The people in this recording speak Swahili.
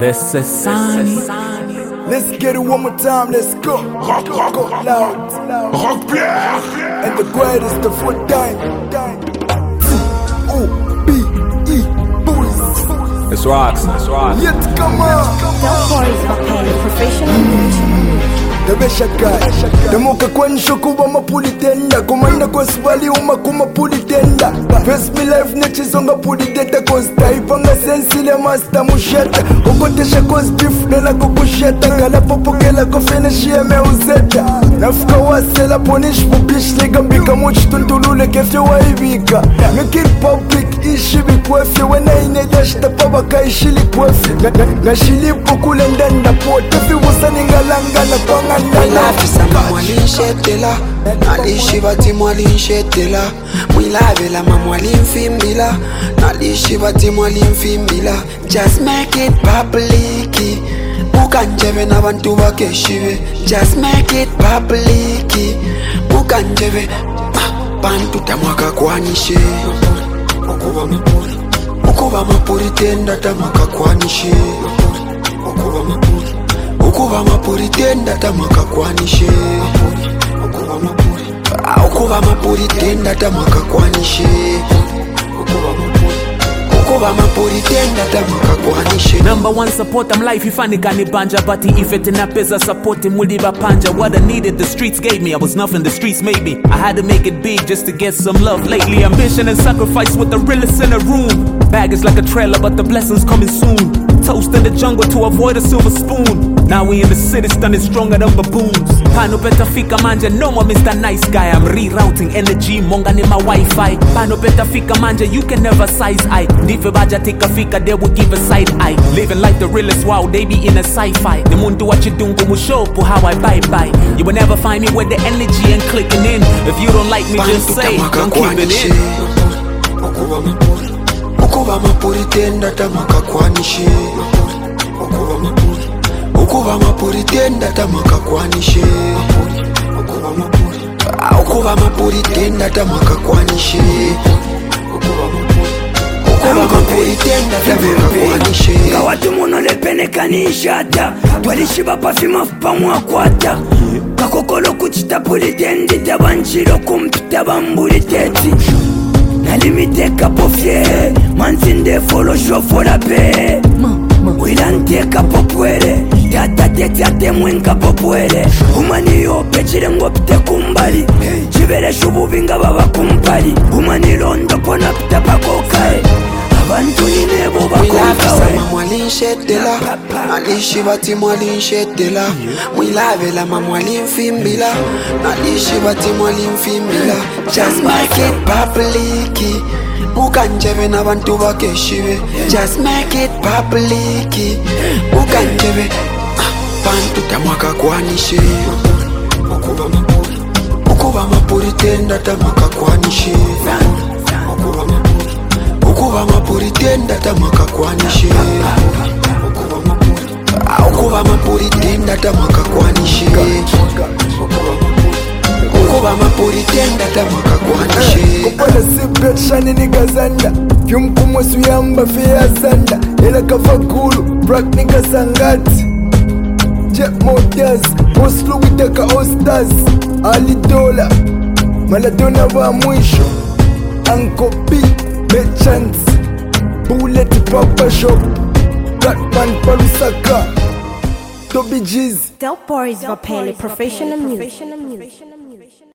This is Sunny. Let's get it one more time, let's go. Rock, Go loud. Rock Pierre. And the greatest the full time. T-O-B-E boys. It's rocks. Yet come on. Dope Boys Vapele Professional Musician. Tabesha guy Demoka kwanisho kuba mapulitenda Kumanda kwa swali uma kumapulitenda First me life nechizonga pulitenda Cause taipanga sensile master musheta Ukotesha cause beef nela kukusheta Kala popokela kofene shieme uzeta Nafika wasela ponish mubish Liga mbika muchi tuntulule kefye waibika Mikir public ishi bikwefye Wena inedash tapaba kaishili kwefye Nashilipo kule ndenda pote Fiwusa ningalanga na kwanga Mwilafisa mamwalinshetela Nalishi bati mwalinshetela Mwilavela mamwalimfimbila Nalishi bati mwalimfimbila Just make it public Mukanjebe nabantu bakeshibe Just make it public Mukanjebe Bantu tamwaka kwanishe Ukuba mapuri tenda tamaka kwanishe Ukuba mapuri tenda tamaka kwanishe Ukuba mapuri tenda tamaka kwanishe Ukuba mapuri tenda tamaka kwanishe Number one support, I'm life ifani kani banja Bati ifete na pesa support muliba panja What I needed the streets gave me, I was nothing the streets made me I had to make it big just to get some love lately Ambition and sacrifice with the realest in the room Bag is like a trailer but the blessings coming soon Toast in the jungle to avoid a silver spoon Now we in the city stunning stronger than baboons Pano beta fika manja, no more Mr. Nice Guy I'm rerouting energy, monga ni my Wi-Fi Pano beta fika manja, you can never size eye Dife baja tika fika, they will give a side eye Living like the realest, wow, they be in a sci-fi The mundu what you dungu mushopu, how I bye-bye You will never find me with the energy and clicking in If you don't like me, just say, don't keep it in Ukuba mapuri tenda tamaka kwanishe Ukuba mapuri tenda tamaka kwanishe Ukuba mapuri tenda tamaka kwanishe Ukuba mapuri tenda tamaka kwanishe Kawatu muno lepenekanisha ta Twalishiba pafima pamwa kwata Kakokolo kuchita pulitendi tabanchiro kumpita bambuli teti Nalimiteka pofye Mansinde folo shofola pe Wilanteka popwele Tata tete ate mwenka popwele Umaniyo pechile ngopite kumbali Chibele shubuvinga baba kumpali Umanilondo pona pita pakokae Abantu ninebo bakonkawe Mwalinshetela Nalishi bati mwalinshetela Mwilavela mamwalimfimbila Nalishi bati mwalimfimbila Just make it public Mukanjebe nabantu bakeshibe Just make it public Mukanjebe Bantu tamwaka kwanishe Ukuba mapuri tenda tamaka kwanishe Ukuba mapuri tenda tamaka kwanishe Ukuba mapuri tenda tamaka kwanishe Ukuba mapuri tenda tamaka kwanishe Kupala sibet shani niga zanda Fyumkumwe suyamba fiya zanda Ela kafa gulu, brak niga sangati Jet Motors, Oslo witaka Ostars Ali Dola, Maladona wa mwisho Uncle B, Merchants Bullet Papa Shop Batman Palusaka Toby G's Dope Boys Vapele Professional Musician.